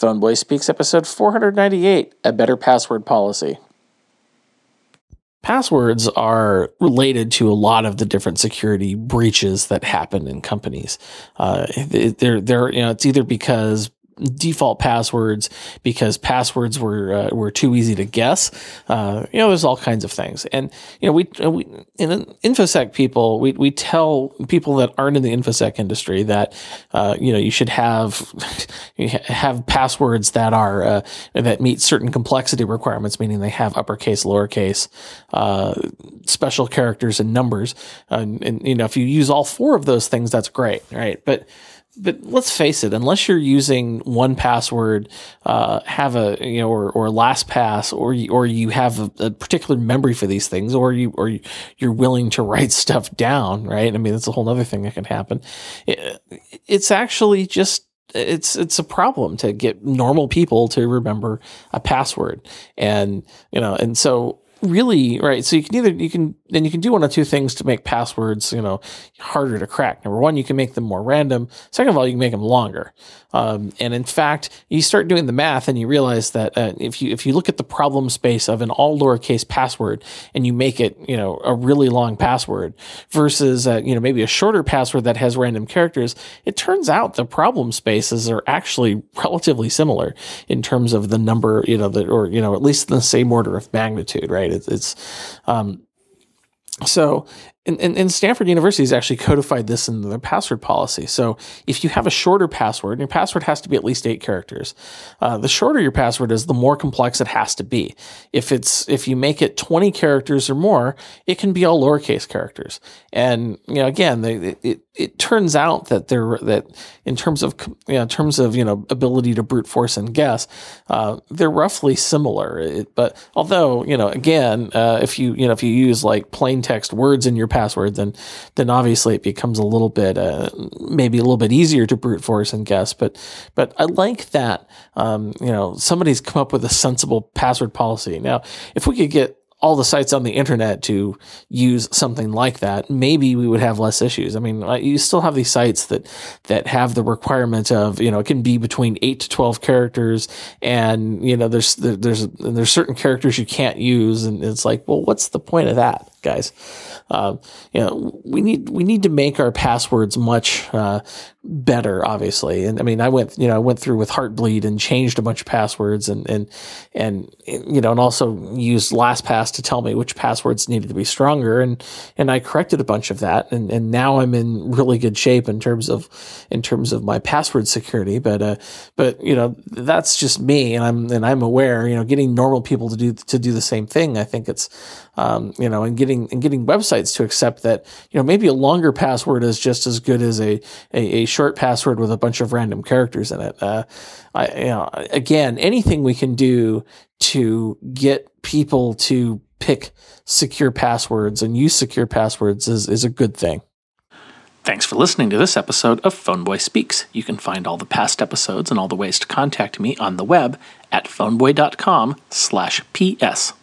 Phoneboy Speaks, episode 498, A Better Password Policy. Passwords are related to a lot of the different security breaches that happen in companies. It's either because default passwords, because passwords were too easy to guess. There's all kinds of things. And, we in InfoSec people, we tell people that aren't in the InfoSec industry that, you should have passwords that are, that meet certain complexity requirements, meaning they have uppercase, lowercase, special characters and numbers. And if you use all four of those things, that's great, right? But let's face it, unless you're using 1Password, have a, or LastPass, or you have a particular memory for these things, or you're willing to write stuff down, right? I mean, that's a whole other thing that can happen. It's actually just, it's a problem to get normal people to remember a password. And so really, right. So you can do one of two things to make passwords, harder to crack. Number one, you can make them more random. Second of all, you can make them longer. And in fact, you start doing the math and you realize that if you look at the problem space of an all lowercase password and you make it, a really long password versus, maybe a shorter password that has random characters, it turns out the problem spaces are actually relatively similar in terms of the number, at least in the same order of magnitude, right? And Stanford University has actually codified this in their password policy. So if you have a shorter password, your password has to be at least 8 characters. The shorter your password is, the more complex it has to be. If you make it 20 characters or more, it can be all lowercase characters. And again, it turns out that that in terms of ability to brute force and guess, they're roughly similar. But although again, if you use like plain text words in your password, then obviously it becomes a little bit maybe a little bit easier to brute force and guess. But I like that somebody's come up with a sensible password policy. Now, if we could get all the sites on the internet to use something like that, maybe we would have less issues. I mean, you still have these sites that have the requirement of, it can be between 8 to 12 characters, and there's certain characters you can't use, and it's like, well, what's the point of that, guys? We need to make our passwords much better, obviously. And I mean, I went through with Heartbleed and changed a bunch of passwords and also used LastPass to tell me which passwords needed to be stronger. And I corrected a bunch of that. And now I'm in really good shape in terms of my password security. But that's just me. And I'm aware, getting normal people to do the same thing. I think it's, and getting websites to accept that, maybe a longer password is just as good as a short password with a bunch of random characters in it. Again, anything we can do to get people to pick secure passwords and use secure passwords is a good thing. Thanks for listening to this episode of Phoneboy Speaks. You can find all the past episodes and all the ways to contact me on the web at phoneboy.com/PS.